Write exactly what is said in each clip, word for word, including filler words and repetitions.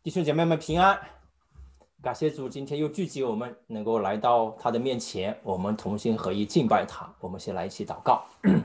弟兄姐妹们平安，感谢主，今天又聚集我们能够来到他的面前，我们同心合一敬拜他。我们先来一起祷告。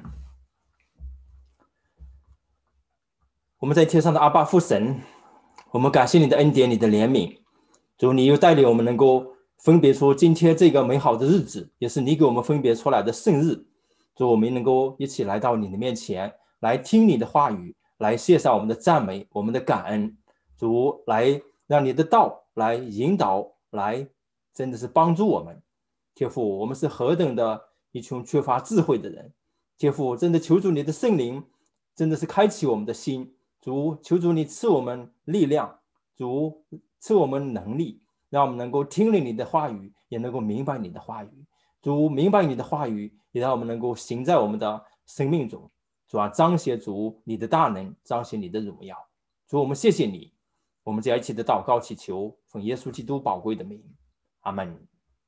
我们在天上的阿爸父神，我们感谢你的恩典，你的怜悯。主，你又带领我们能够分别出今天这个美好的日子，也是你给我们分别出来的圣日。主，我们能够一起来到你的面前，来听你的话语，来献上我们的赞美，我们的感恩。主，来让你的道来引导，来真的是帮助我们。天父，我们是何等的一群缺乏智慧的人。天父，真的求主你的圣灵真的是开启我们的心。主，求主你赐我们力量，主赐我们能力，让我们能够听了你的话语，也能够明白你的话语。主，明白你的话语，也让我们能够行在我们的生命中。主啊，彰显主你的大能，彰显你的荣耀。主，我们谢谢你。我们在一起的祷告祈求，奉耶稣基督宝贵的名，阿们。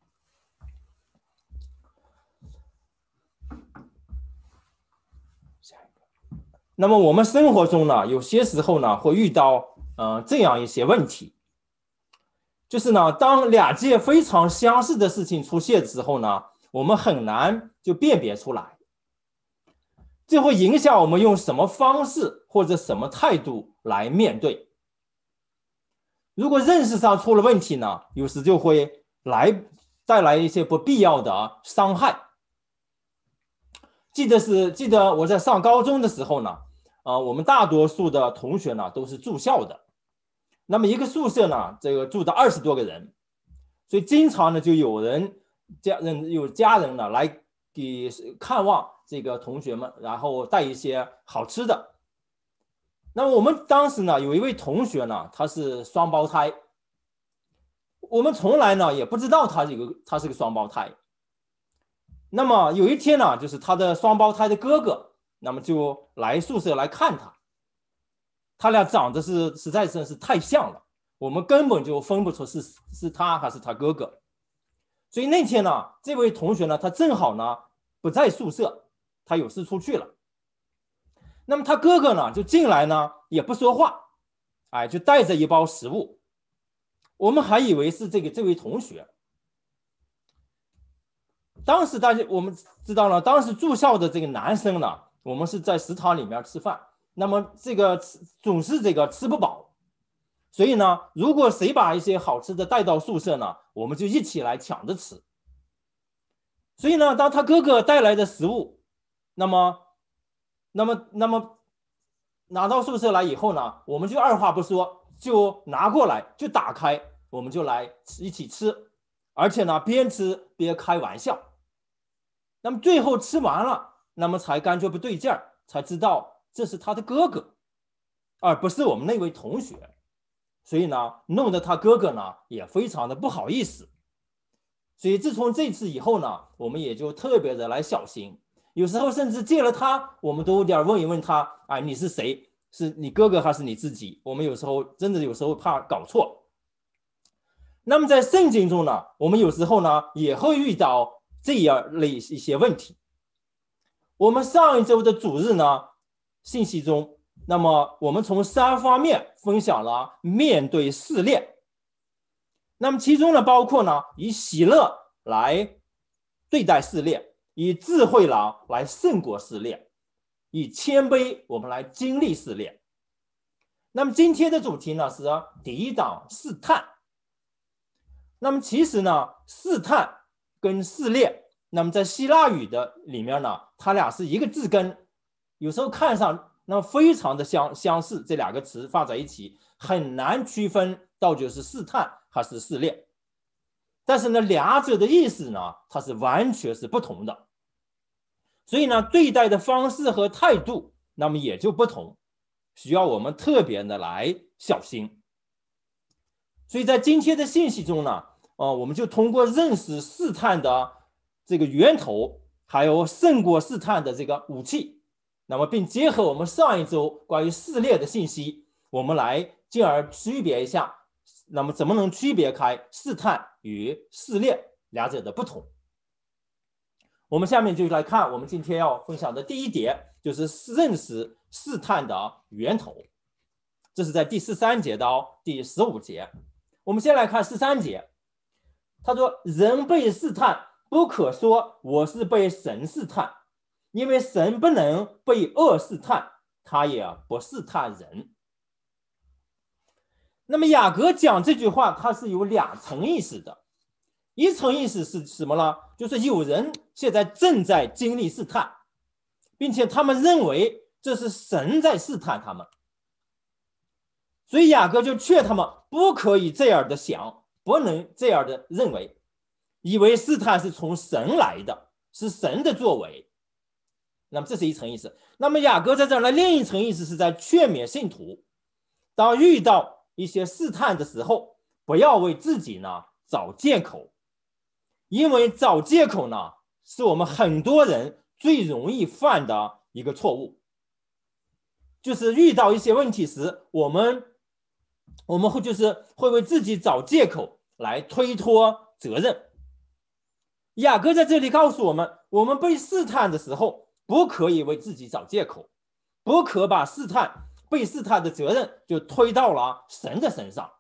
那么我们生活中呢，有些时候呢会遇到呃这样一些问题，就是呢，当两件非常相似的事情出现之后呢，我们很难就辨别出来，这会影响我们用什么方式或者什么态度来面对。如果认识上出了问题呢，有时就会来带来一些不必要的伤害。记得是记得我在上高中的时候呢，呃，我们大多数的同学呢都是住校的，那么一个宿舍呢，这个住的二十多个人，所以经常呢就有人家人有家人呢来给看望这个同学们，然后带一些好吃的。那么我们当时呢，有一位同学呢，他是双胞胎，我们从来呢也不知道他这个他是个双胞胎。那么有一天呢，就是他的双胞胎的哥哥，那么就来宿舍来看他，他俩长得是实在是是太像了，我们根本就分不出是是他还是他哥哥。所以那天呢，这位同学呢，他正好呢不在宿舍，他有事出去了。那么他哥哥呢就进来呢也不说话，哎，就带着一包食物，我们还以为是这个这位同学。当时大家我们知道了，当时住校的这个男生呢，我们是在食堂里面吃饭，那么这个总是这个吃不饱，所以呢，如果谁把一些好吃的带到宿舍呢，我们就一起来抢着吃。所以呢，当他哥哥带来的食物，那么那么那么拿到宿舍来以后呢，我们就二话不说就拿过来，就打开，我们就来一起吃，而且呢边吃边开玩笑。那么最后吃完了，那么才感觉不对劲儿，才知道这是他的哥哥，而不是我们那位同学。所以呢，弄得他哥哥呢也非常的不好意思。所以自从这次以后呢，我们也就特别的来小心。有时候甚至见了他，我们都有点问一问他，哎，你是谁？是你哥哥还是你自己？我们有时候真的有时候怕搞错。那么在圣经中呢，我们有时候呢也会遇到这样类一些问题。我们上一周的主日呢信息中，那么我们从三方面分享了面对试炼。那么其中呢包括呢以喜乐来对待试炼，以智慧呢来胜过试炼，以谦卑我们来经历试炼。那么今天的主题呢是抵挡试探。那么其实呢试探跟试炼，那么在希腊语的里面呢，它俩是一个字根，有时候看上那么非常的相相似，这两个词放在一起很难区分到底是试探还是试炼。但是呢两者的意思呢它是完全是不同的，所以呢对待的方式和态度那么也就不同，需要我们特别的来小心。所以在今天的信息中呢，呃，我们就通过认识试探的这个源头，还有胜过试探的这个武器，那么并结合我们上一周关于试炼的信息，我们来进而区别一下，那么怎么能区别开试探与试炼两者的不同。我们下面就来看我们今天要分享的第一点，就是认识试探的源头。 这是在第十三节到第十五节。我们先来看十三节，他说：“人被试探，不可说我是被神试探，因为神不能被恶试探，他也不试探人。”那么雅各讲这句话，它是有两层意思的。一层意思是什么呢？就是有人现在正在经历试探，并且他们认为这是神在试探他们，所以雅各就劝他们不可以这样的想，不能这样的认为，以为试探是从神来的，是神的作为。那么这是一层意思。那么雅各在这儿呢，另一层意思是在劝勉信徒，当遇到一些试探的时候，不要为自己呢找借口，因为找借口呢是我们很多人最容易犯的一个错误。就是遇到一些问题时，我们我们会就是会为自己找借口来推脱责任。雅各在这里告诉我们，我们被试探的时候，不可以为自己找借口，不可把试探被试探的责任就推到了神的身上。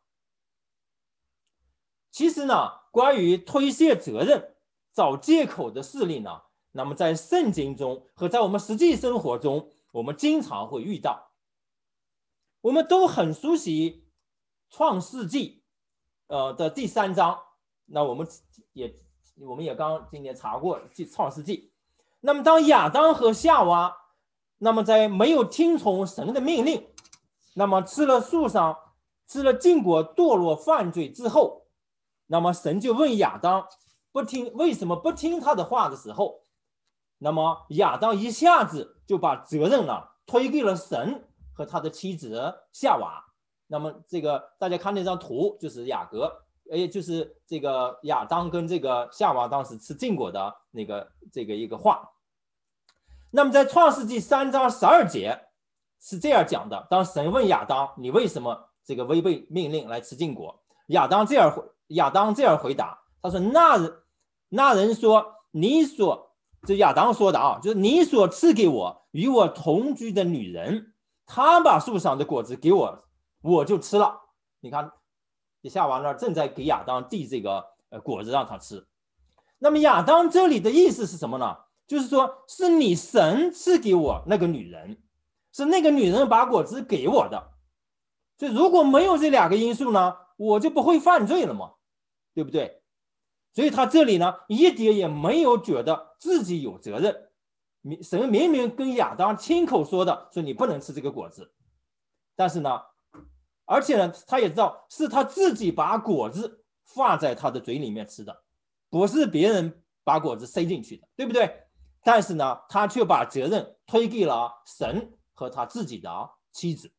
其实呢，关于推卸责任、找借口的事例呢，那么在圣经中和在我们实际生活中，我们经常会遇到。我们都很熟悉创世纪呃的第三章，那我们也我们也刚今年查过创世纪。那么当亚当和夏娃那么在没有听从神的命令，那么吃了树上吃了禁果堕落犯罪之后，那么神就问亚当不听为什么不听他的话的时候，那么亚当一下子就把责任呢推给了神和他的妻子夏娃。那么这个大家看那张图，就是雅各，也就是这个亚当跟这个夏娃当时吃禁果的那个这个一个画。那么在创世纪三章十二节是这样讲的：当神问亚当，你为什么这个违背命令来吃禁果？亚当这样亚当这样回答，他说：那人那人说，你所这亚当说的啊，就是你所赐给我与我同居的女人，她把树上的果子给我，我就吃了。你看夏娃那儿正在给亚当递这个呃果子让他吃。那么亚当这里的意思是什么呢？就是说是你神赐给我那个女人，是那个女人把果子给我的。所以如果没有这两个因素呢，我就不会犯罪了嘛，对不对？所以他这里呢一点也没有觉得自己有责任。神明明跟亚当亲口说的，说你不能吃这个果子，但是呢而且呢他也知道是他自己把果子放在他的嘴里面吃的，不是别人把果子塞进去的，对不对？但是呢他却把责任推给了神和他自己的妻子。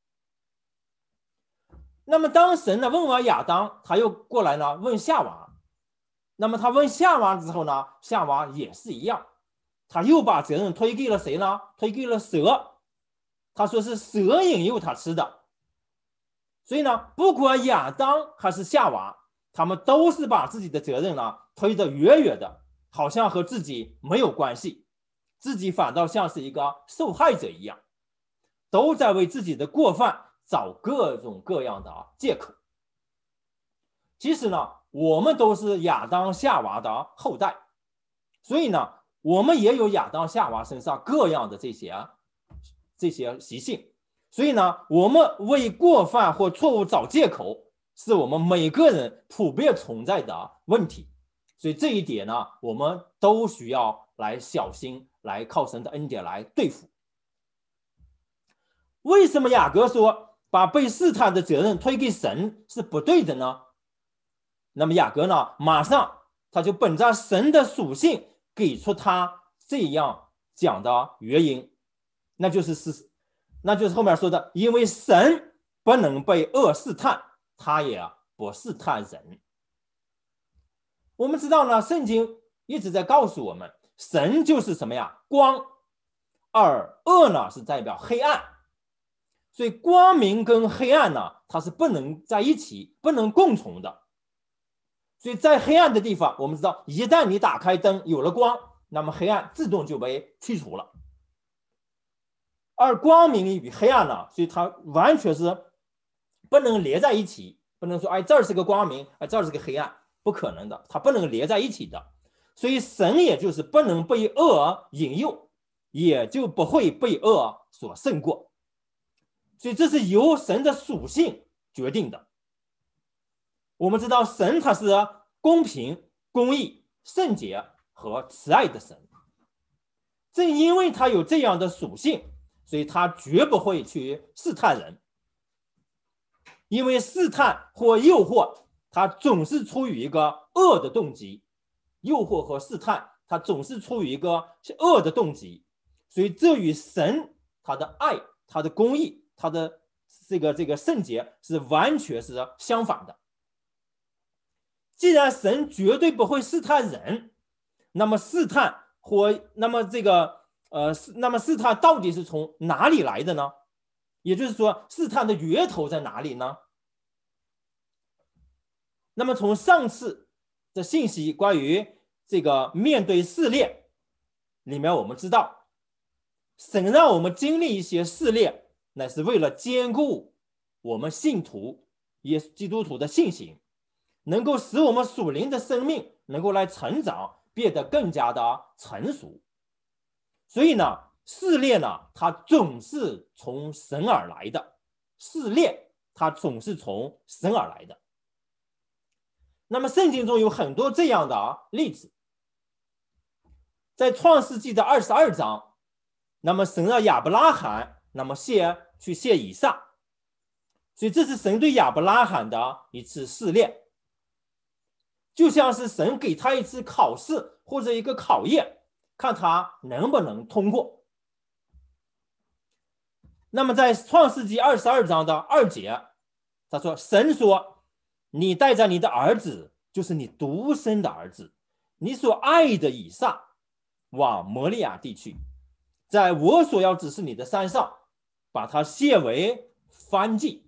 那么当神呢问完亚当，他又过来呢问夏娃。那么他问夏娃之后呢，夏娃也是一样，他又把责任推给了谁呢？推给了蛇。他说是蛇引诱他吃的。所以呢不管亚当还是夏娃，他们都是把自己的责任呢推得远远的，好像和自己没有关系，自己反倒像是一个受害者一样，都在为自己的过犯找各种各样的借口。其实呢我们都是亚当夏娃的后代，所以呢我们也有亚当夏娃身上各样的这些这些习性。所以呢我们为过犯或错误找借口，是我们每个人普遍存在的问题。所以这一点呢我们都需要来小心，来靠神的恩典来对付。为什么雅各说把被试探的责任推给神是不对的呢？那么雅各呢马上他就本着神的属性给出他这样讲的原因，那就是是那就是后面说的，因为神不能被恶试探，他也不试探人。我们知道呢圣经一直在告诉我们，神就是什么呀？光，而恶呢是代表黑暗。所以光明跟黑暗呢它是不能在一起，不能共存的。所以在黑暗的地方，我们知道一旦你打开灯有了光，那么黑暗自动就被驱除了。而光明与黑暗呢，所以它完全是不能连在一起，不能说哎这儿是个光明，哎这儿是个黑暗，不可能的，它不能连在一起的。所以神也就是不能被恶引诱，也就不会被恶所胜过。所以这是由神的属性决定的。我们知道神他是公平、公义、圣洁和慈爱的神，正因为他有这样的属性，所以他绝不会去试探人。因为试探或诱惑，它总是出于一个恶的动机，诱惑和试探，它总是出于一个恶的动机，所以这与神他的爱、他的公义、他的这个这个圣洁是完全是相反的。既然神绝对不会试探人，那么试探或那么这个呃，那么试探到底是从哪里来的呢？也就是说，试探的源头在哪里呢？那么从上次的信息关于这个面对试炼里面，我们知道，神让我们经历一些试炼，乃是为了坚固我们信徒耶稣基督徒的信心，能够使我们属灵的生命能够来成长，变得更加的成熟。所以呢，试炼呢，它总是从神而来的，试炼它总是从神而来的。那么圣经中有很多这样的例子，在创世纪的二十二章，那么神让亚伯拉罕那么谢去谢以撒，所以这是神对亚伯拉罕的一次试炼，就像是神给他一次考试或者一个考验，看他能不能通过。那么在创世纪二十二章的二节，他说神说，你带着你的儿子，就是你独生的儿子，你所爱的以撒，往摩利亚地去，在我所要指示你的山上，把它献为燔祭。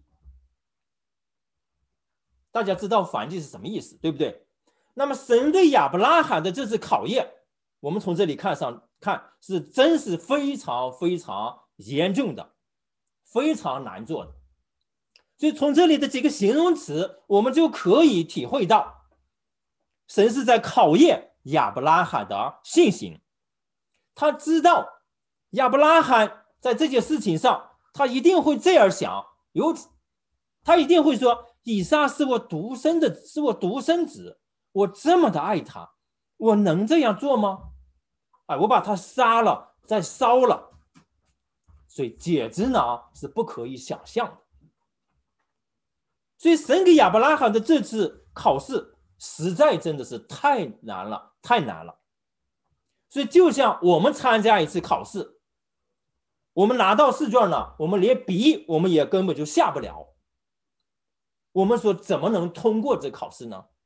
大家知道燔祭是什么意思，对不对？那么神对亚伯拉罕的这次考验，我们从这里看上看是真是非常非常严重的，非常难做的。所以从这里的几个形容词，我们就可以体会到神是在考验亚伯拉罕的信心。他知道亚伯拉罕在这件事情上，他一定会这样想，有他一定会说，以撒是我独生的，是我独生子，我这么的爱他，我能这样做吗？哎，我把他杀了再烧了，所以简直呢是不可以想象的。所以神给亚伯拉罕的这次考试实在真的是太难了，太难了。所以就像我们参加一次考试，我们拿到试卷呢，我们连笔我们也根本就下不了，我们说怎么能通过这考试呢？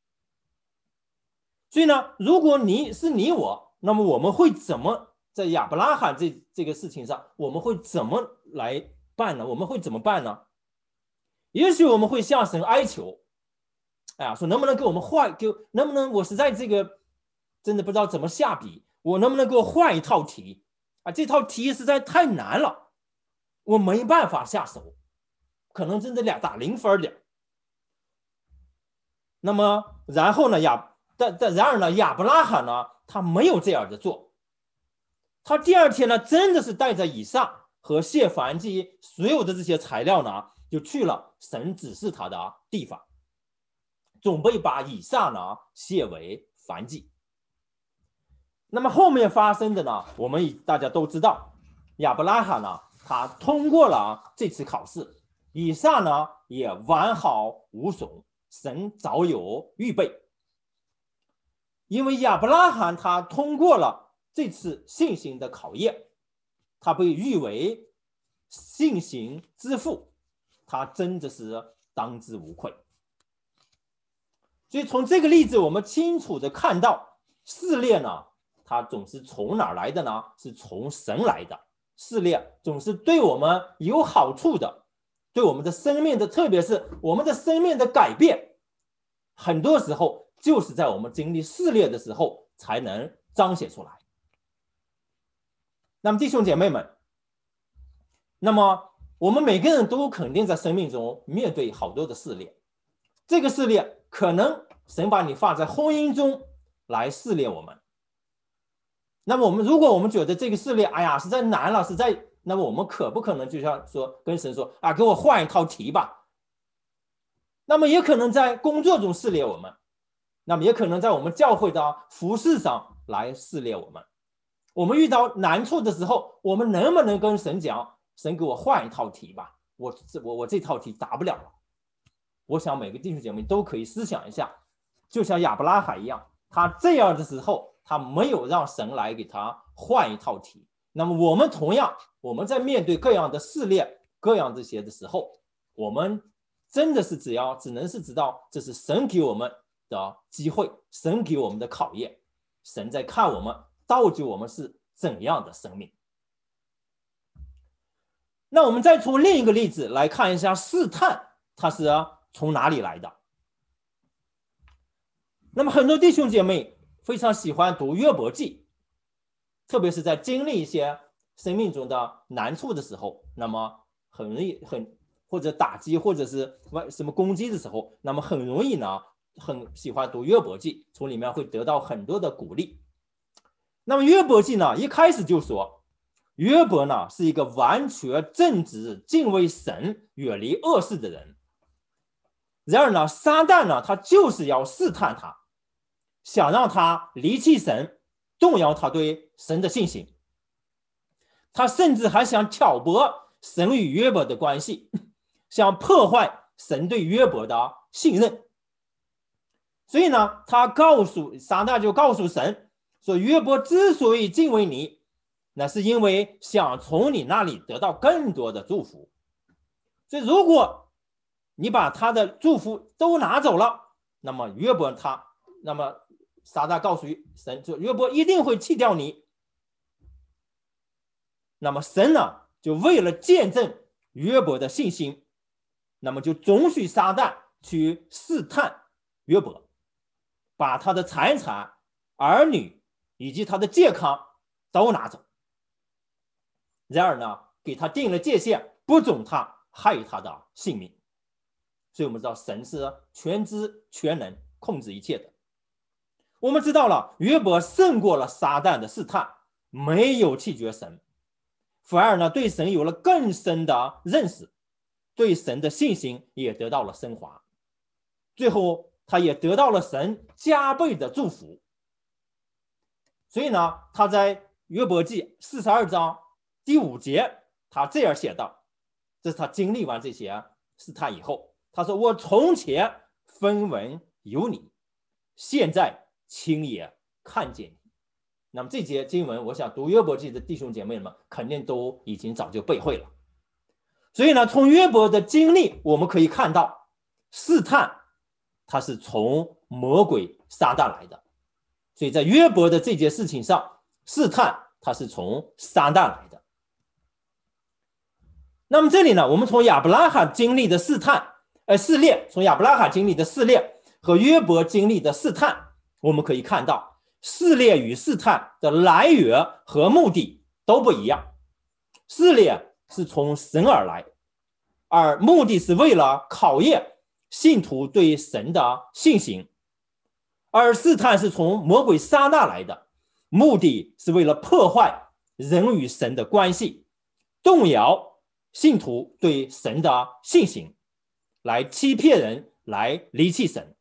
所以呢，如果你是你我，那么我们会怎么在亚伯拉罕这这个事情上，我们会怎么来办呢？我们会怎么办呢？也许我们会向神哀求，哎呀，说能不能给我们换，给能不能我实在这个真的不知道怎么下笔，我能不能给我换一套题啊？这套题实在太难了，我没办法下手，可能真的俩打零分的。那么然后呢，亚但但然而呢，亚伯拉罕呢，他没有这样的做，他第二天呢，真的是带着以撒和献燔祭所有的这些材料呢，就去了神指示他的地方，准备把以撒呢献为燔祭。那么后面发生的呢，我们大家都知道，亚伯拉罕呢，他通过了这次考试，以撒呢也完好无损，神早有预备。因为亚伯拉罕他通过了这次信心的考验，他被誉为信心之父，他真的是当之无愧。所以从这个例子我们清楚的看到，试炼呢，它总是从哪儿来的呢？是从神来的。试炼总是对我们有好处的，对我们的生命的，特别是我们的生命的改变，很多时候就是在我们经历试炼的时候才能彰显出来。那么弟兄姐妹们，那么我们每个人都肯定在生命中面对好多的试炼，这个试炼可能神把你放在婚姻中来试炼我们。那么我们如果我们觉得这个试炼，哎呀，实在难了，实在，那么我们可不可能就像说跟神说啊，给我换一套题吧？那么也可能在工作中试炼我们，那么也可能在我们教会的服事上来试炼我们。我们遇到难处的时候，我们能不能跟神讲，神给我换一套题吧？我我我这套题答不了了。我想每个弟兄姐妹都可以思想一下，就像亚伯拉罕一样，他这样的时候，他没有让神来给他换一套题。那么我们同样，我们在面对各样的试炼、各样这些的时候，我们真的是只要只能是知道，这是神给我们的机会，神给我们的考验，神在看我们到底我们是怎样的生命。那我们再从另一个例子来看一下试探，它是从哪里来的？那么很多弟兄姐妹非常喜欢读约伯记，特别是在经历一些生命中的难处的时候，那么很容易很或者打击或者是什么攻击的时候，那么很容易呢，很喜欢读约伯记，从里面会得到很多的鼓励。那么约伯记呢，一开始就说，约伯呢是一个完全正直、敬畏神、远离恶事的人。然而呢，撒旦呢，他就是要试探他，想让他离弃神，动摇他对神的信心。他甚至还想挑拨神与约伯的关系，想破坏神对约伯的信任。所以呢，他告诉撒旦就告诉神说，约伯之所以敬畏你，那是因为想从你那里得到更多的祝福。所以如果你把他的祝福都拿走了，那么约伯他，那么撒旦告诉神，就约伯一定会弃掉你。那么神呢，就为了见证约伯的信心，那么就准许撒旦去试探约伯，把他的财产、儿女以及他的健康都拿走。然而呢，给他定了界限，不准他害他的性命。所以我们知道神是全知全能，控制一切的。我们知道了约伯胜过了撒旦的试探，没有弃绝神，反而呢对神有了更深的认识，对神的信心也得到了升华。最后他也得到了神加倍的祝福。所以呢，他在约伯记四十二章第五节，他这样写道，这是他经历完这些试探以后，他说，我从前分文有你，现在亲眼看见你。那么这节经文，我想读约伯记的弟兄姐妹们肯定都已经早就背会了。所以呢，从约伯的经历我们可以看到，试探它是从魔鬼撒旦来的。所以在约伯的这件事情上，试探它是从撒旦来的。那么这里呢，我们从亚伯拉罕经历的试探呃试炼，从亚伯拉罕经历的试炼和约伯经历的试探，我们可以看到试炼与试探的来源和目的都不一样。试炼是从神而来，而目的是为了考验信徒对神的信心。而试探是从魔鬼撒旦来的，目的是为了破坏人与神的关系，动摇信徒对神的信心，来欺骗人，来离弃神。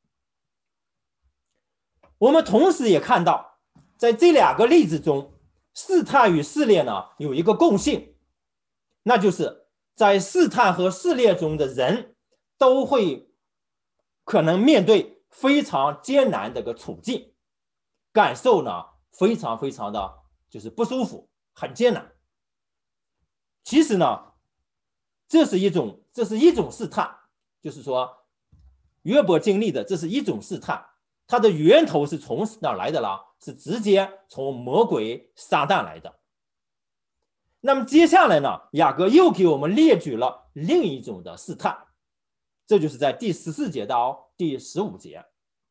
我们同时也看到，在这两个例子中，试探与试炼呢有一个共性，那就是在试探和试炼中的人都会可能面对非常艰难的一个处境，感受呢非常非常的就是不舒服，很艰难。其实呢，这是一种这是一种试探，就是说约伯经历的这是一种试探，它的源头是从哪来的呢？是直接从魔鬼撒旦来的。那么接下来呢，雅各又给我们列举了另一种的试探，这就是在第十四节到第十五节。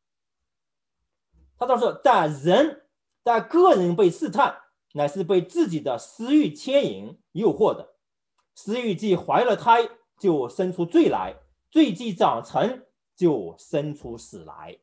他说，但人但个人被试探，乃是被自己的私欲牵引诱惑的。 私欲既怀了胎，就生出罪来；罪既长成，就生出死来。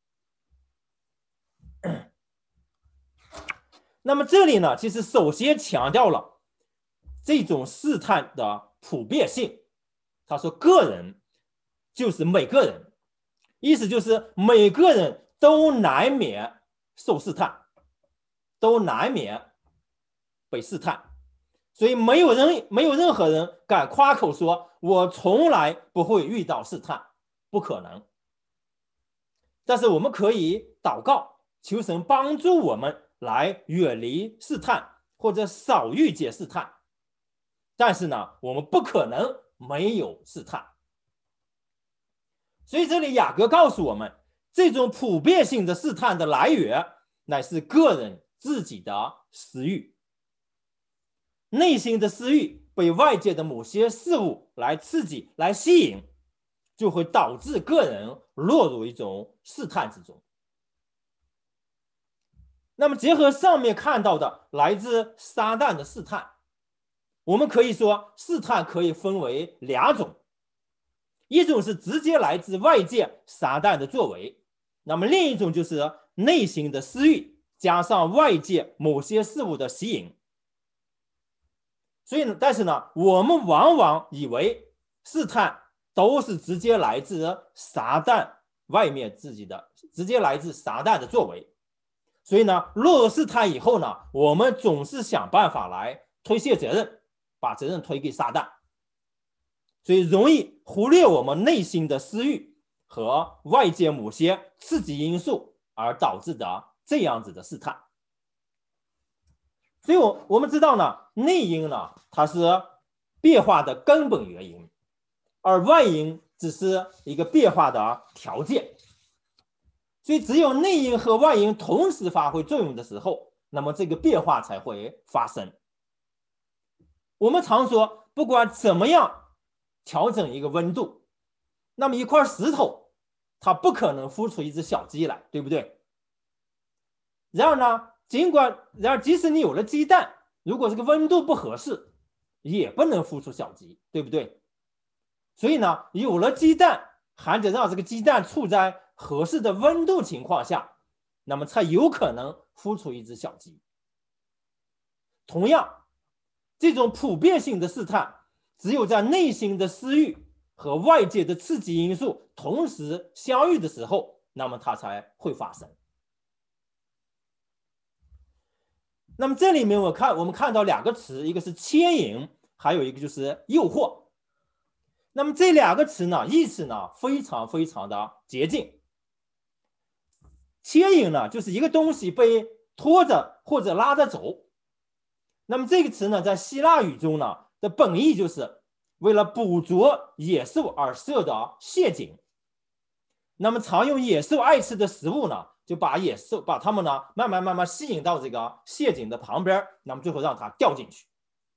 那么这里呢，其实首先强调了这种试探的普遍性。他说，个人就是每个人，意思就是每个人都难免受试探，都难免被试探。所以没有人没有任何人敢夸口说我从来不会遇到试探，不可能。但是我们可以祷告，求神帮助我们来远离试探，或者少遇见试探。但是呢，我们不可能没有试探。所以这里雅各告诉我们，这种普遍性的试探的来源乃是个人自己的私欲。内心的私欲被外界的某些事物来刺激、来吸引，就会导致个人落入一种试探之中。那么结合上面看到的来自撒旦的试探，我们可以说试探可以分为两种，一种是直接来自外界撒旦的作为，那么另一种就是内心的私欲加上外界某些事物的吸引。所以呢，但是呢，我们往往以为试探都是直接来自撒旦外面自己的，直接来自撒旦的作为。所以呢，落入试探以后呢，我们总是想办法来推卸责任，把责任推给撒旦，所以容易忽略我们内心的私欲和外界某些刺激因素而导致的这样子的试探。所以我我们知道呢，内因呢，它是变化的根本原因，而外因只是一个变化的条件。所以只有内因和外因同时发挥作用的时候，那么这个变化才会发生。我们常说，不管怎么样调整一个温度，那么一块石头它不可能孵出一只小鸡来，对不对？然而呢，尽管然而即使你有了鸡蛋，如果这个温度不合适，也不能孵出小鸡，对不对？所以呢，有了鸡蛋，还得让这个鸡蛋处在合适的温度情况下，那么才有可能孵出一只小鸡。同样，这种普遍性的试探，只有在内心的私欲和外界的刺激因素同时相遇的时候，那么它才会发生。那么这里面我看我们看到两个词，一个是牵引，还有一个就是诱惑。那么这两个词呢，意思呢非常非常的接近。牵引呢，就是一个东西被拖着或者拉着走。那么这个词呢，在希腊语中呢的本意就是为了捕捉野兽而设的陷阱。那么常用野兽爱吃的食物呢，就把野兽把它们呢慢慢慢慢吸引到这个陷阱的旁边，那么最后让它掉进去。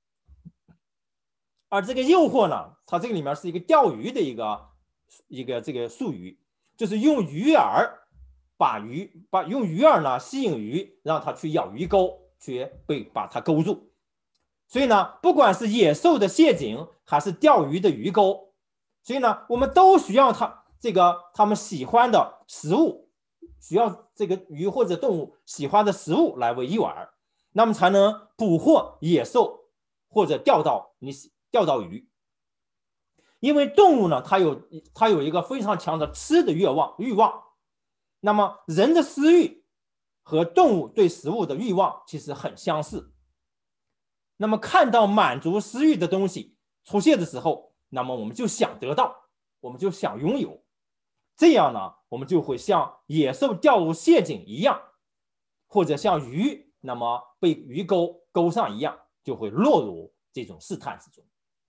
而这个诱惑呢，它这个里面是一个钓鱼的一个一个这个术语，就是用鱼饵把鱼把用鱼饵呢吸引鱼，让它去咬鱼钩，去被把它勾住。所以呢，不管是野兽的陷阱还是钓鱼的鱼钩，所以呢，我们都需要它这个他们喜欢的食物，需要这个鱼或者动物喜欢的食物来为诱饵，那么才能捕获野兽或者钓到你钓到鱼。因为动物呢，它有它有一个非常强的吃的欲望欲望，那么人的私欲和动物对食物的欲望其实很相似。那么看到满足私欲的东西出现的时候，那么我们就想得到，我们就想拥有，这样呢，我们就会像野兽掉入陷阱一样，或者像鱼那么被鱼钩钩上一样，就会落入这种试探之中。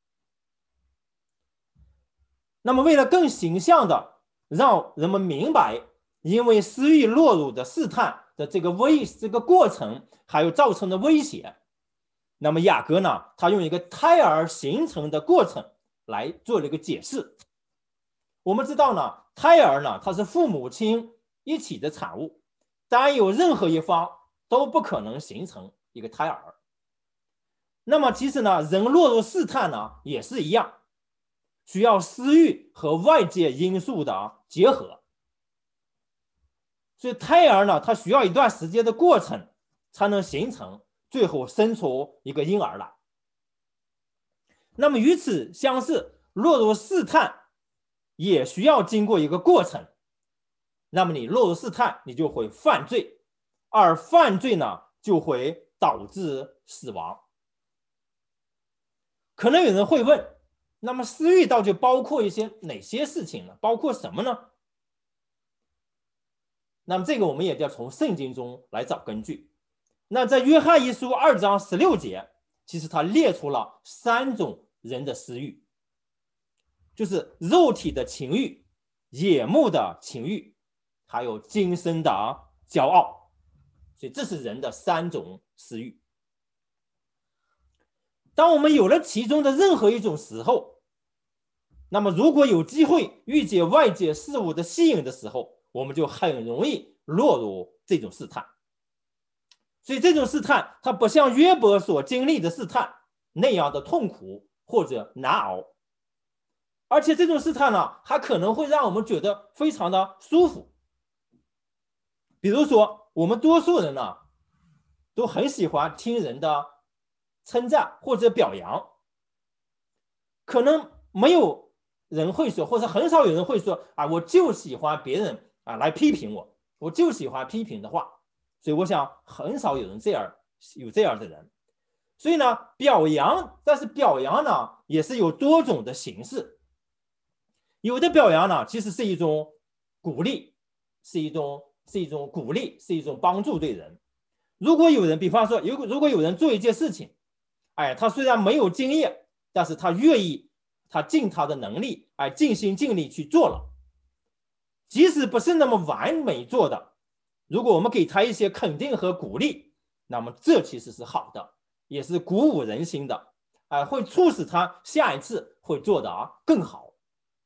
那么为了更形象的让人们明白因为私欲落入的试探的这个危这个过程还有造成的危险，那么雅各呢，他用一个胎儿形成的过程来做了一个解释。我们知道呢，胎儿呢，它是父母亲一起的产物，单有任何一方都不可能形成一个胎儿。 那么其实呢，人落入试探呢也是一样，需要私欲和外界因素的结合。所以胎儿呢，它需要一段时间的过程才能形成，最后生出一个婴儿来。那么与此相似，落入试探也需要经过一个过程。那么你落入试探，你就会犯罪，而犯罪呢，就会导致死亡。可能有人会问，那么私欲到底包括一些哪些事情呢？包括什么呢？那么这个我们也要从圣经中来找根据。那在约翰一书二章十六节，其实他列出了三种人的私欲，就是肉体的情欲、眼目的情欲，还有今生的骄傲。所以这是人的三种私欲。当我们有了其中的任何一种时候，那么如果有机会遇见外界事物的吸引的时候，我们就很容易落入这种试探。所以这种试探，它不像约伯所经历的试探那样的痛苦或者难熬，而且这种试探呢，还可能会让我们觉得非常的舒服。比如说，我们多数人呢，都很喜欢听人的称赞或者表扬，可能没有人会说，或者很少有人会说啊，我就喜欢别人啊来批评我，我就喜欢批评的话。所以我想很少有人这样有这样的人。所以呢，表扬，但是表扬呢也是有多种的形式。有的表扬呢，其实是一种鼓励，是一种是一种鼓励，是一种帮助对人。如果有人，比方说，如如果有人做一件事情，哎，他虽然没有经验，但是他愿意，他尽他的能力，哎，尽心尽力去做了，即使不是那么完美做的，如果我们给他一些肯定和鼓励，那么这其实是好的，也是鼓舞人心的，哎，会促使他下一次会做得更好。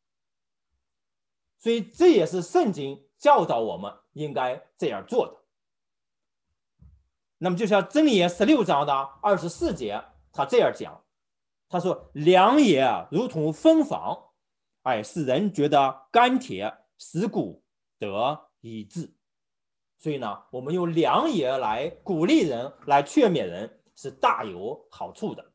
所以这也是圣经教导我们应该这样做的。那么就像箴言十六章的二十四节，他这样讲，他说：“良言如同蜂房，哎，使人觉得甘甜，使骨得医治。”所以呢，我们用良言来鼓励人，来劝勉人，是大有好处的。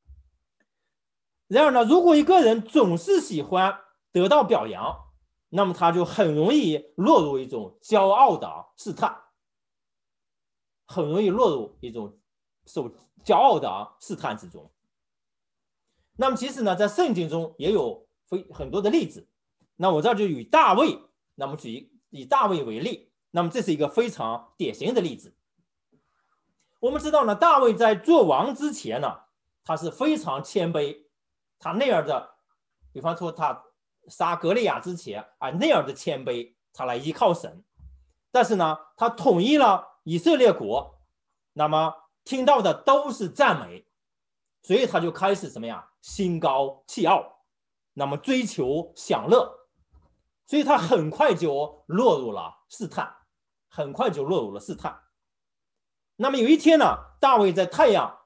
然而呢，如果一个人总是喜欢得到表扬，那么他就很容易落入一种骄傲的试探，很容易落入一种受骄傲的试探之中。那么其实呢，在圣经中也有非很多的例子。那我这就以大卫，那么举以大卫为例，那么这是一个非常典型的例子。我们知道呢，大卫在做王之前呢，他是非常谦卑，他那样的，比方说他杀歌利亚之前啊，那样的谦卑，他来依靠神。但是呢，他统一了以色列国，那么听到的都是赞美，所以他就开始什么呀？心高气傲，那么追求享乐，所以他很快就落入了试探，很快就落入了试探。那么有一天呢，大卫在太阳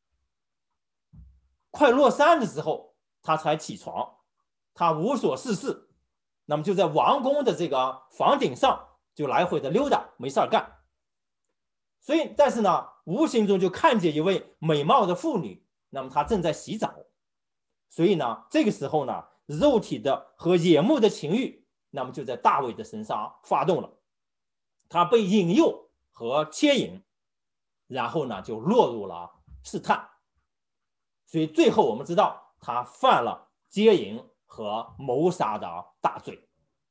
快落山的时候，他才起床，他无所事事，那么就在王宫的这个房顶上就来回的溜达，没事干。所以，但是呢，无形中就看见一位美貌的妇女，那么她正在洗澡。所以呢，这个时候呢，肉体的和眼目的情欲，那么就在大卫的身上发动了，他被引诱和牵引，然后呢，就落入了试探。所以最后我们知道，他犯了奸淫和谋杀的大罪。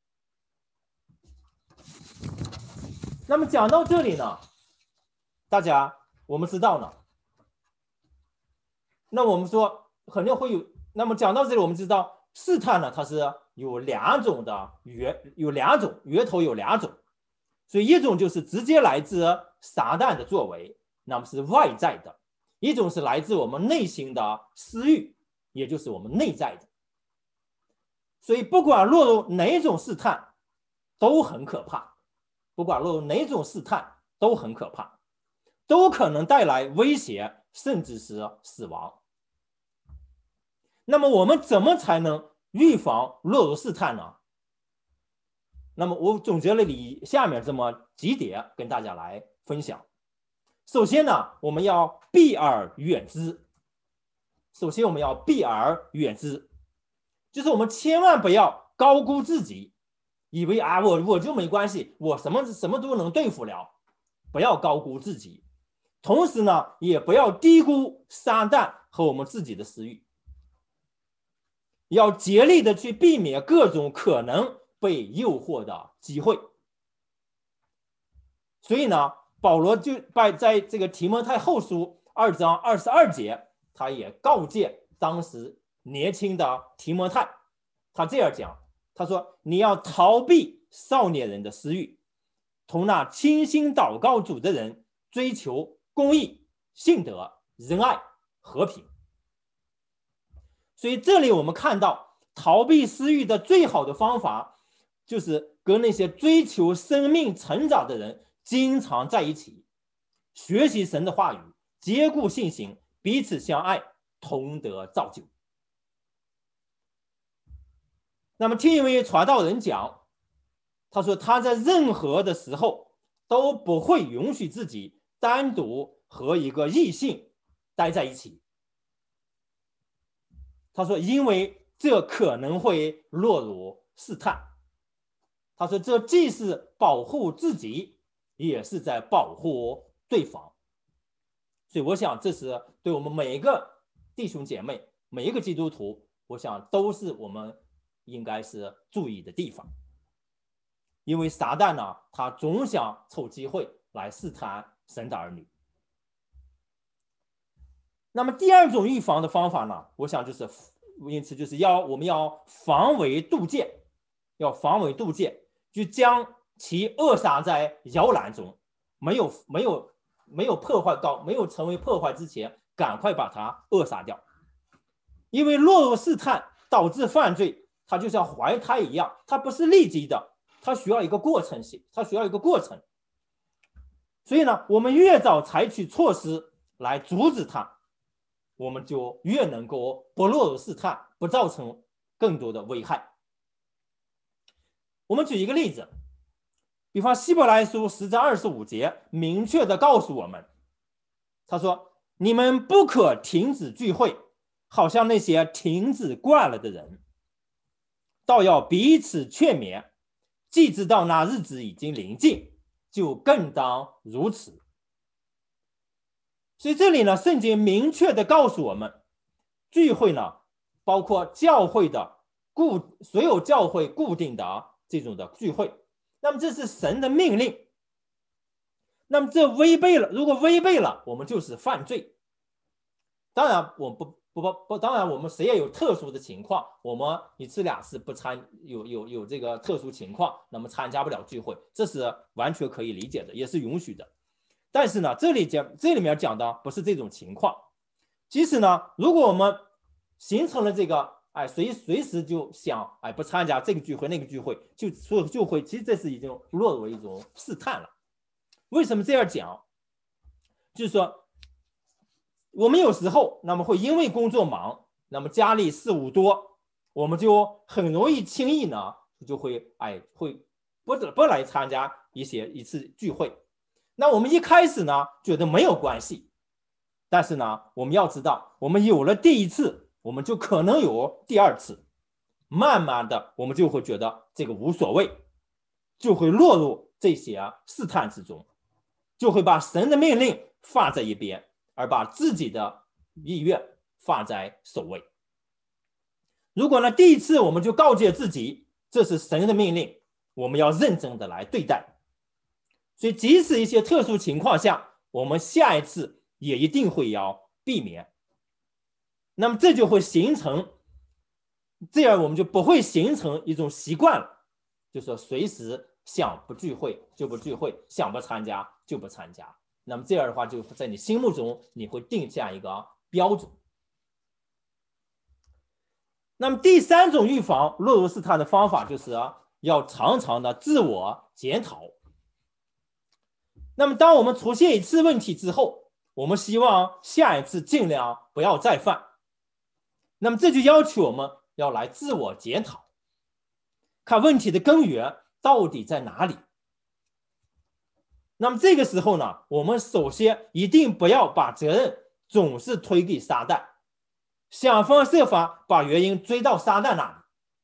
那么讲到这里呢，大家我们知道呢，那我们说肯定会有。那么讲到这里，我们知道试探呢，它是有两种的源，有两种源头，有两种。所以一种就是直接来自撒旦的作为，那么是外在的；一种是来自我们内心的私欲，也就是我们内在的。所以不管落入哪种试探，都很可怕。不管落入哪种试探，都很可怕，都可能带来威胁， 甚至是死亡。那么我们怎么才能预防落入试探呢？那么我总结了以下面这么几点跟大家来分享。首先呢，我们要避而远之。首先我们要避而远之，就是我们千万不要高估自己，以为啊我我就没关系，我什么什么都能对付了，不要高估自己。同时呢，也不要低估撒旦和我们自己的私欲，要竭力的去避免各种可能被诱惑的机会。所以呢，保罗就在这个提摩太后书二章二十二节，他也告诫当时年轻的提摩太，他这样讲，他说：“你要逃避少年人的私欲，同那倾心祷告主的人追求公义、信德、仁爱、和平。”所以这里我们看到，逃避私欲的最好的方法，就是跟那些追求生命成长的人经常在一起，学习神的话语，坚固信心，彼此相爱，同得造就。那么听一位传道人讲，他说他在任何的时候都不会允许自己单独和一个异性待在一起。他说因为这可能会落入试探。他说这既是保护自己，也是在保护对方。所以我想这是对我们每一个弟兄姐妹，每一个基督徒，我想都是我们应该是注意的地方。因为撒旦呢，他总想凑机会来试探神的儿女。那么第二种预防的方法呢，我想就是因此就是要我们要防微杜渐，要防微杜渐，就将其扼杀在摇篮中，没有没有没有破坏到没有成为破坏之前，赶快把它扼杀掉。因为落入试探导致犯罪，它就像怀胎一样，它不是立即的，它需要一个过程性，它需要一个过程。所以呢，我们越早采取措施来阻止它，我们就越能够不落入试探，不造成更多的危害。我们举一个例子，比方希伯来书十章二十五节明确的告诉我们，他说：“你们不可停止聚会，好像那些停止惯了的人，倒要彼此劝勉，既知道那日子已经临近，就更当如此。”所以这里呢，圣经明确的告诉我们，聚会呢，包括教会的固所有教会固定的这种的聚会，那么这是神的命令。那么这违背了，如果违背了，我们就是犯罪。当然，我不不不不，当然我们谁也有特殊的情况，我们一次两次不参有有有这个特殊情况，那么参加不了聚会，这是完全可以理解的，也是允许的。但是呢，这里讲这里面讲的不是这种情况。其实呢，如果我们形成了这个，哎，随随时就想，哎，不参加这个聚会那个聚会，就就就会，其实这是已经落入一种试探了。为什么这样讲？就是说，我们有时候那么会因为工作忙，那么家里事务多，我们就很容易轻易呢就会哎会不得不来参加一些一次聚会。那我们一开始呢觉得没有关系，但是呢我们要知道，我们有了第一次，我们就可能有第二次，慢慢的我们就会觉得这个无所谓，就会落入这些试探之中，就会把神的命令放在一边，而把自己的意愿放在首位。如果呢第一次我们就告诫自己这是神的命令，我们要认真的来对待。所以即使一些特殊情况下，我们下一次也一定会要避免。那么这就会形成，这样我们就不会形成一种习惯了，就是说随时想不聚会就不聚会，想不参加就不参加。那么这样的话，就在你心目中你会定下一个标准。那么第三种预防落入试探的方法，就是要常常的自我检讨。那么当我们出现一次问题之后， 我们希望下一次尽量不要再犯。那么这就要求我们要来自我检讨，看问题的根源到底在哪里。那么这个时候呢，我们首先一定不要把责任总是推给撒旦，想方设法把原因追到撒旦那里。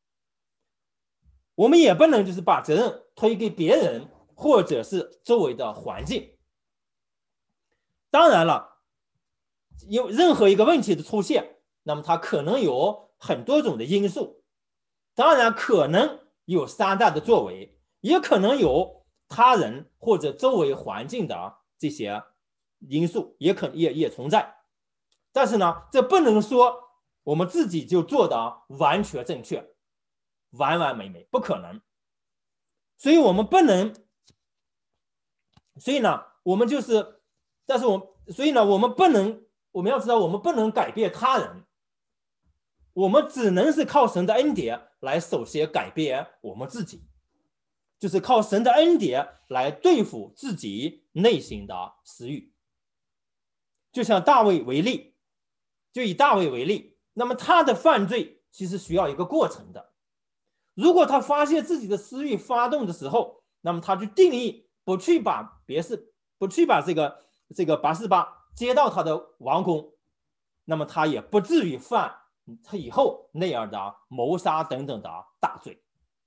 我们也不能就是把责任推给别人或者是周围的环境。当然了，因为任何一个问题的出现，那么它可能有很多种的因素，当然可能有撒旦的作为，也可能有他人或者周围环境的这些因素，也可也也存在。但是呢，这不能说我们自己就做的完全正确，完完美美，不可能。所以我们不能，所以呢，我们就是，但是我，所以呢，我们不能，我们要知道，我们不能改变他人，我们只能是靠神的恩典来首先改变我们自己，就是靠神的恩典来对付自己内心的私欲。就像大卫为例，就以大卫为例，那么他的犯罪其实需要一个过程的。如果他发现自己的私欲发动的时候，那么他就定义不去把别是不去把这个这个拔示巴接到他的王宫，那么他也不至于犯他以后那样的谋杀等等的大罪。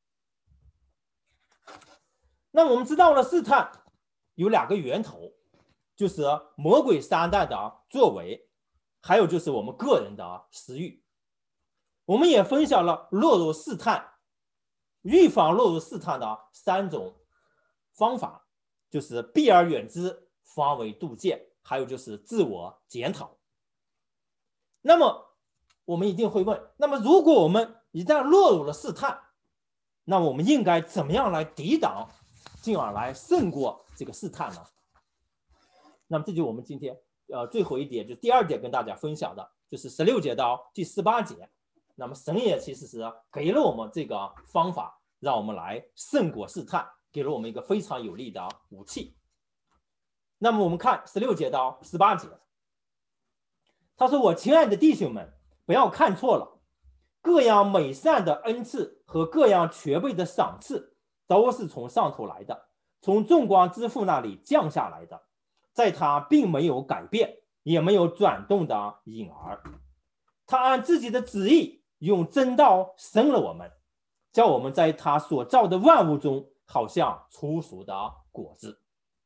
那我们知道了试探有两个源头，就是魔鬼撒旦的作为，还有就是我们个人的私欲。我们也分享了落入试探预防落入试探的三种方法，就是避而远之、防微杜渐，还有就是自我检讨。那么我们一定会问，那么如果我们一旦落入了试探，那我们应该怎么样来抵挡，进而来胜过这个试探呢？那么这就是我们今天呃最后一点，就第二点跟大家分享的，就是十六节到第十八节。那么神也其实是给了我们这个方法，让我们来胜过试探，给了我们一个非常有力的武器。那么我们看十六节到十八节，他说：“我亲爱的弟兄们，不要看错了，各样美善的恩赐和各样全备的赏赐，都是从上头来的，从众光之父那里降下来的，在他并没有改变，也没有转动的影儿。他按自己的旨意用真道生了我们，叫我们在他所造的万物中好像初熟的果子。”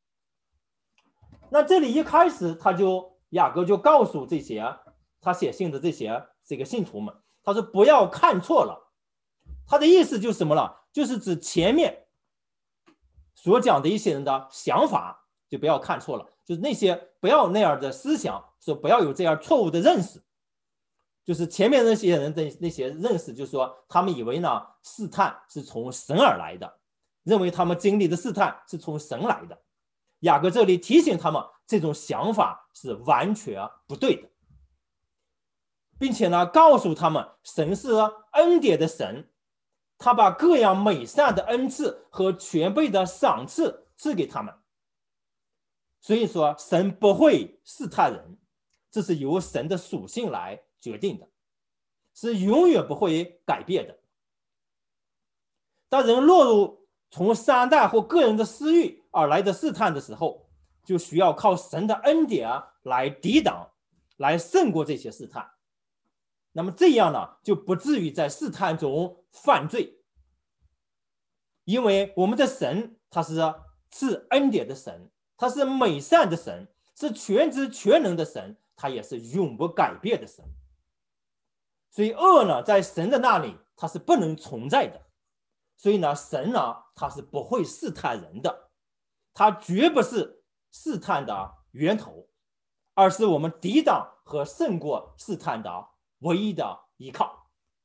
那这里一开始他就雅各就告诉这些他写信的这些这个信徒们，他说不要看错了。他的意思就是什么了？就是指前面所讲的一些人的想法就不要看错了，就是那些不要那样的思想，说不要有这样错误的认识。就是前面那些人的那些认识，就是说他们以为呢试探是从神而来的，认为他们经历的试探是从神来的。雅各这里提醒他们，这种想法是完全不对的，并且呢告诉他们，神是恩典的神，他把各样美善的恩赐和全备的赏赐赐给他们。所以说神不会试探人，这是由神的属性来决定的，是永远不会改变的。当人落入从撒旦或个人的私欲而来的试探的时候，就需要靠神的恩典来抵挡，来胜过这些试探。那么这样呢，就不至于在试探中犯罪。因为我们的神他是赐恩典的神，他是美善的神，是全知全能的神，他也是永不改变的神。所以恶呢，在神的那里他是不能存在的。所以呢，神呢，他是不会试探人的，他绝不是试探的源头，而是我们抵挡和胜过试探的唯一的依靠。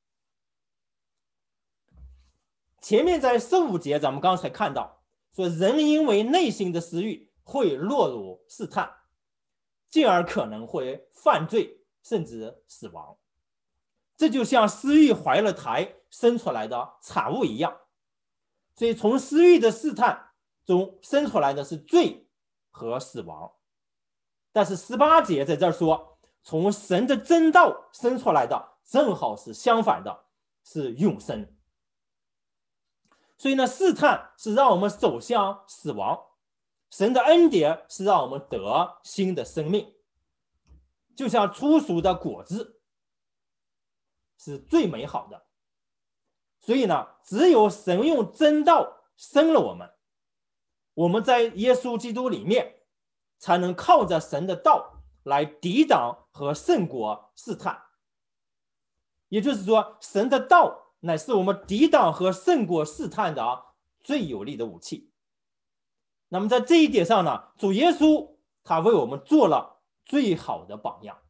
前面在十五节咱们刚才看到说，人因为内心的私欲会落入试探，进而可能会犯罪甚至死亡。这就像私欲怀了胎生出来的产物一样。所以从私欲的试探中生出来的是罪和死亡。 但是十八节在这儿说，从神的真道生出来的正好是相反的，是永生。所以呢，试探是让我们走向死亡，神的恩典是让我们得新的生命。就像初熟的果子是最美好的。所以呢，只有神用真道生了我们，我们在耶稣基督里面才能靠着神的道来抵挡和胜过试探。也就是说，神的道乃是我们抵挡和胜过试探的最有力的武器。那么在这一点上呢，主耶稣他为我们做了最好的榜样。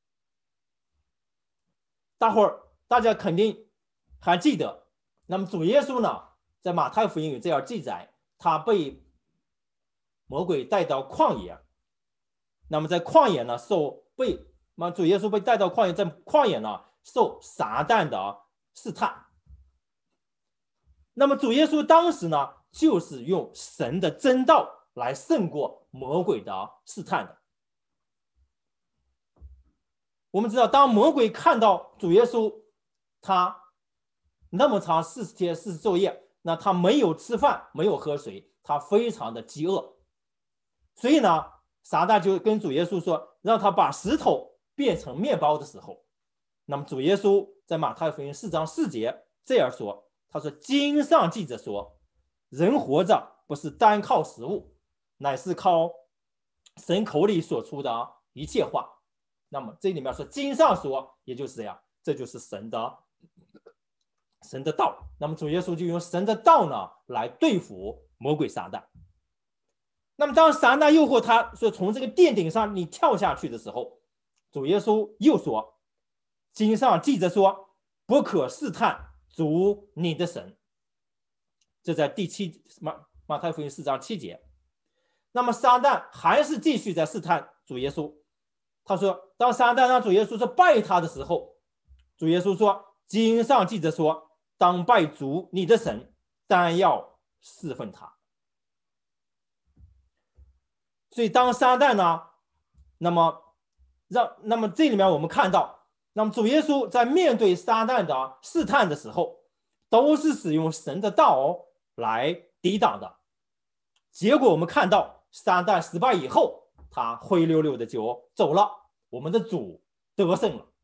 大伙儿大家肯定还记得，那么主耶稣呢，在马太福音有这样记载，他被魔鬼带到旷野，那么在旷野呢受被那主耶稣被带到旷野，在旷野呢受撒旦的试探。那么主耶稣当时呢，就是用神的真道来胜过魔鬼的试探的。我们知道，当魔鬼看到主耶稣他那么长四十天四十昼夜，那他没有吃饭，没有喝水，他非常的饥饿。所以呢，撒旦就跟主耶稣说，让他把石头变成面包的时候，那么主耶稣在马太福音四章四节这样说，他说：“经上记着说，人活着不是单靠食物，乃是靠神口里所出的一切话。”那么这里面说经上说，也就是这样，这就是神的神的道。那么主耶稣就用神的道呢来对付魔鬼撒旦。那么当撒旦诱惑他说从这个殿顶上你跳下去的时候，主耶稣又说，经上记着说，不可试探主你的神。这在第七马马太福音四章七节。那么撒旦还是继续在试探主耶稣。他说，当撒旦让主耶稣说拜他的时候，主耶稣说，经上记着说，当拜主你的神，但要侍奉他。所以当撒旦呢，那么让那么这里面我们看到，那么主耶稣在面对撒旦的试探的时候，都是使用神的道来抵挡的。结果我们看到撒旦失败以后，他灰溜溜的就走了，我们的主得胜了。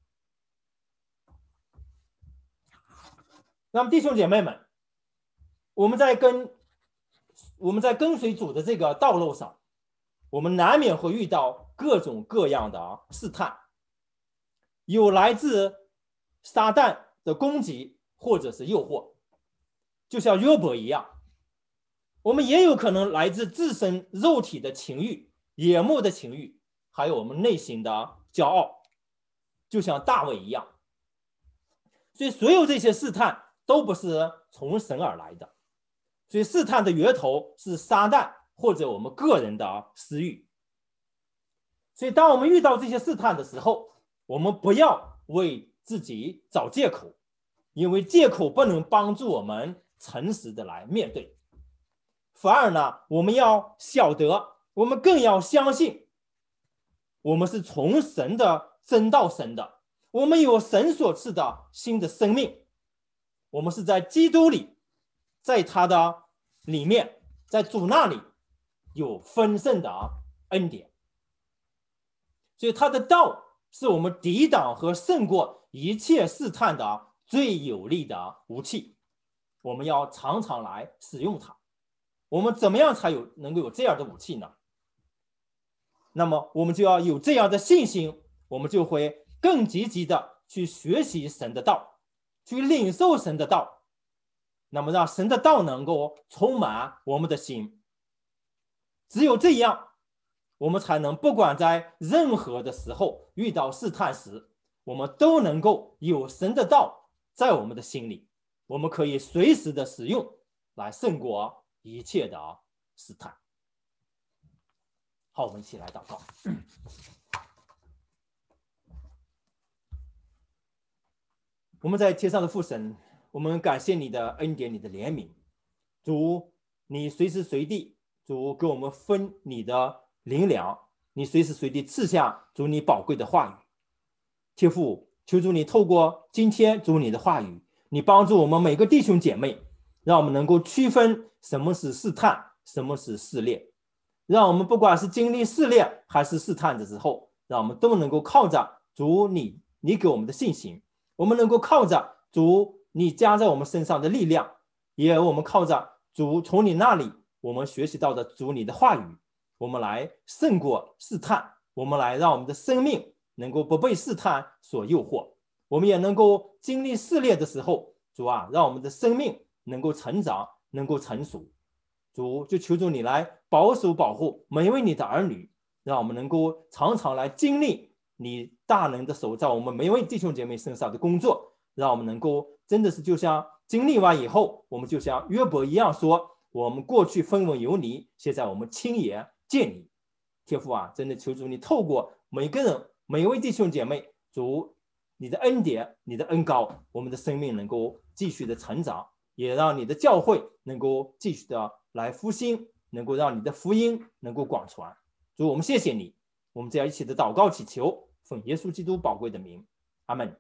那么弟兄姐妹们，我们在跟我们在跟随主的这个道路上，我们难免会遇到各种各样的试探，有来自撒旦的攻击或者是诱惑，就像约伯一样。我们也有可能来自自身肉体的情欲、眼目的情欲，还有我们内心的骄傲，就像大卫一样。所以所有这些试探都不是从神而来的，所以试探的源头是撒旦或者我们个人的私欲。所以当我们遇到这些试探的时候，我们不要为自己找借口，因为借口不能帮助我们诚实的来面对。反而呢，我们要晓得，我们更要相信，我们是从神的真道生的，我们有神所赐的新的生命，我们是在基督里，在他的里面，在主那里有丰盛的恩典。所以他的道是我们抵挡和胜过一切试探的最有力的武器，我们要常常来使用它。我们怎么样才有能够有这样的武器呢？那么我们就要有这样的信心，我们就会更积极的去学习神的道，去领受神的道，那么让神的道能够充满我们的心。只有这样，我们才能不管在任何的时候遇到试探时，我们都能够有神的道在我们的心里，我们可以随时的使用来胜过一切的试探。好，我们一起来祷告。我们在天上的父神，我们感谢你的恩典，你的怜悯。主，你随时随地，主给我们分你的灵粮， 你随时随地赐下主你宝贵的话语。天父，求主你透过今天主你的话语，你帮助我们每个弟兄姐妹，让我们能够区分什么是试探，什么是试炼，让我们不管是经历试炼还是试探的时候，让我们都能够靠着主你你给我们的信心，我们能够靠着主你加在我们身上的力量，也我们靠着主从你那里我们学习到的主你的话语，我们来胜过试探，我们来让我们的生命能够不被试探所诱惑，我们也能够经历试炼的时候，主啊，让我们的生命能够成长，能够成熟。主，就求主你来保守保护每一位你的儿女，让我们能够常常来经历你大能的手在我们每一位弟兄姐妹身上的工作，让我们能够真的是就像经历完以后，我们就像约伯一样说，我们过去分文有你，现在我们亲眼见你。天父啊，真的求主你透过每个人每一位弟兄姐妹，主你的恩典你的恩膏，我们的生命能够继续的成长，也让你的教会能够继续的来复兴，能够让你的福音能够广传。主，我们谢谢你，我们这样一起的祷告祈求，奉耶稣基督宝贵的名，阿们。